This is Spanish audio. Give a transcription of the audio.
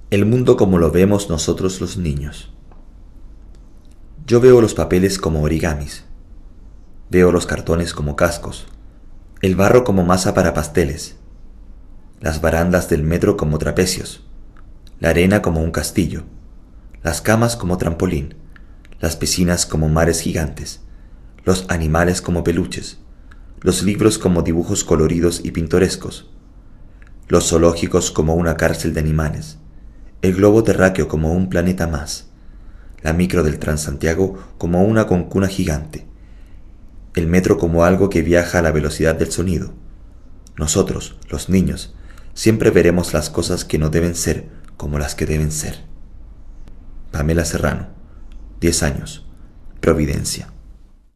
El mundo como lo vemos nosotros los niños. Yo veo los papeles como origamis, veo los cartones como cascos, el barro como masa para pasteles, las barandas del metro como trapecios, la arena como un castillo, las camas como trampolín, las piscinas como mares gigantes, los animales como peluches, los libros como dibujos coloridos y pintorescos, los zoológicos como una cárcel de animales, el globo terráqueo como un planeta más, la micro del Transantiago como una concuna gigante, el metro como algo que viaja a la velocidad del sonido. Nosotros, los niños, siempre veremos las cosas que no deben ser como las que deben ser. Pamela Serrano, 10 años, Providencia.